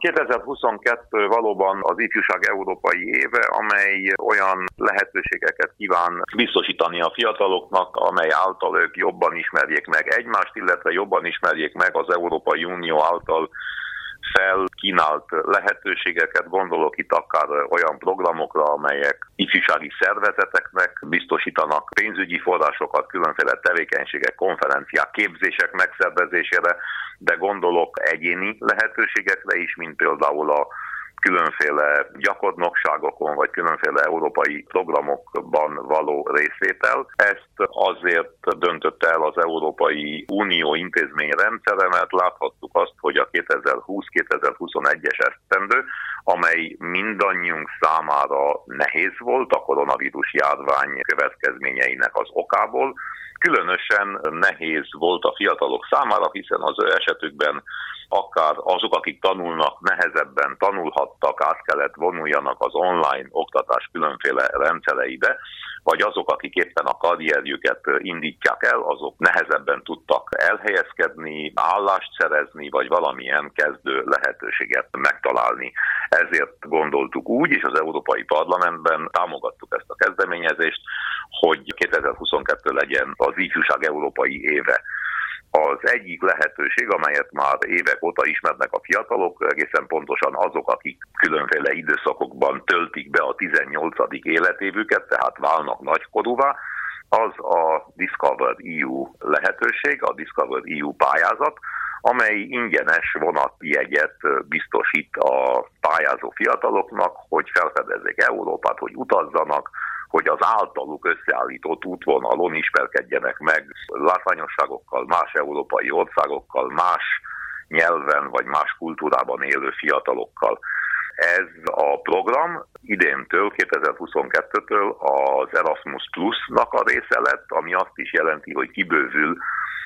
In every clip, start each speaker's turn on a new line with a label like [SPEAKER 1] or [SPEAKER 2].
[SPEAKER 1] 2022 valóban az ifjúság európai éve, amely olyan lehetőségeket kíván biztosítani a fiataloknak, amely által ők jobban ismerjék meg egymást, illetve jobban ismerjék meg az Európai Unió által felkínált lehetőségeket. Gondolok itt akár olyan programokra, amelyek ifjúsági szervezeteknek biztosítanak pénzügyi forrásokat, különféle tevékenységek, konferenciák, képzések megszervezésére, de gondolok egyéni lehetőségekre is, mint például a különféle gyakornokságokon, vagy különféle európai programokban való részvétel. Ezt azért döntötte el az Európai Unió intézményrendszere, mert láthattuk azt, hogy a 2020-2021-es esztendő, amely mindannyiunk számára nehéz volt a koronavírus járvány következményeinek az okából, különösen nehéz volt a fiatalok számára, hiszen az ő esetükben akár azok, akik tanulnak, nehezebben tanulhattak, át kellett vonuljanak az online oktatás különféle rendszereibe, vagy azok, akik éppen a karrierjüket indítják el, azok nehezebben tudtak elhelyezkedni, állást szerezni, vagy valamilyen kezdő lehetőséget megtalálni. Ezért gondoltuk úgy, és az Európai Parlamentben támogattuk ezt a kezdeményezést, hogy 2022 legyen az ifjúság európai éve. Az egyik lehetőség, amelyet már évek óta ismernek a fiatalok, egészen pontosan azok, akik különféle időszakokban töltik be a 18. életévüket, tehát válnak nagykorúvá, az a Discover EU lehetőség, a Discover EU pályázat, amely ingyenes vonatjegyet biztosít a pályázó fiataloknak, hogy felfedezzék Európát, hogy utazzanak, hogy az általuk összeállított útvonalon ismerkedjenek meg látványosságokkal, más európai országokkal, más nyelven vagy más kultúrában élő fiatalokkal. Ez a program idéntől, 2022-től az Erasmus Plus-nak a része lett, ami azt is jelenti, hogy kibővül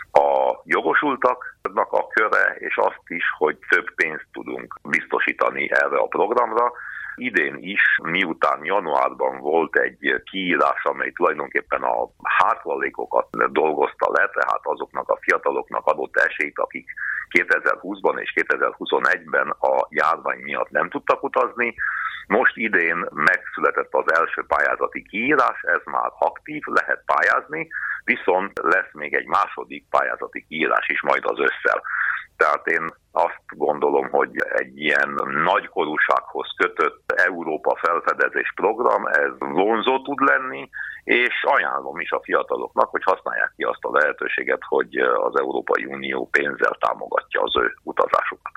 [SPEAKER 1] a jogosultaknak a köre, és azt is, hogy több pénzt tudunk biztosítani erre a programra. Idén is, miután januárban volt egy kiírás, amely tulajdonképpen a hátralékokat dolgozta le, tehát azoknak a fiataloknak adott esélyt, akik 2020-ban és 2021-ben a járvány miatt nem tudtak utazni. Most idén megszületett az első pályázati kiírás, ez már aktív, lehet pályázni, viszont lesz még egy második pályázati kiírás is majd az ősszel. Tehát én azt gondolom, hogy egy ilyen nagykorúsághoz kötött Európa felfedezés program, ez vonzó tud lenni, és ajánlom is a fiataloknak, hogy használják ki azt a lehetőséget, hogy az Európai Unió pénzzel támogatja az ő utazásukat.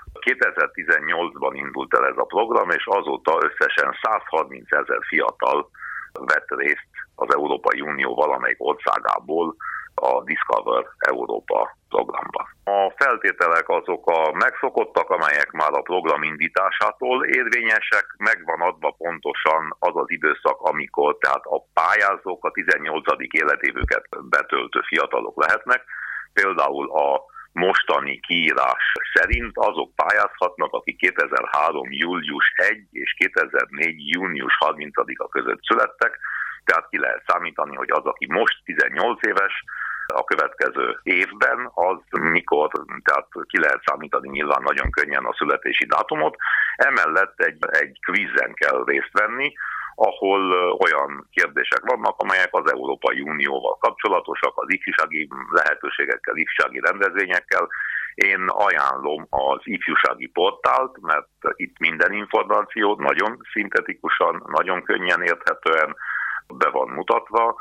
[SPEAKER 1] 2018-ban indult el ez a program, és azóta összesen 130 000 fiatal vett részt az Európai Unió valamelyik országából a Discover Európa programban. A feltételek azok a megszokottak, amelyek már a program indításától érvényesek, megvan adva pontosan az az időszak, amikor tehát a pályázók a 18. életévüket betöltő fiatalok lehetnek. Például a mostani kiírás szerint azok pályázhatnak, akik 2003. július 1 és 2004. június 30-a között születtek, tehát ki lehet számítani, hogy az, aki most 18 éves, a következő évben, az mikor, tehát ki lehet számítani nyilván nagyon könnyen a születési dátumot. Emellett egy kvízen kell részt venni, ahol olyan kérdések vannak, amelyek az Európai Unióval kapcsolatosak, az ifjúsági lehetőségekkel, ifjúsági rendezvényekkel. Én ajánlom az ifjúsági portált, mert itt minden információ nagyon szintetikusan, nagyon könnyen érthetően be van mutatva,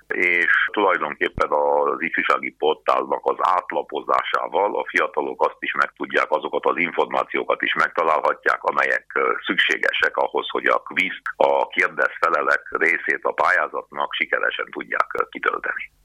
[SPEAKER 1] és tulajdonképpen az ifjúsági portálnak az átlapozásával a fiatalok azt is megtudják, azokat az információkat is megtalálhatják, amelyek szükségesek ahhoz, hogy a kvíz, a kérdez-felelek részét a pályázatnak sikeresen tudják kitölteni.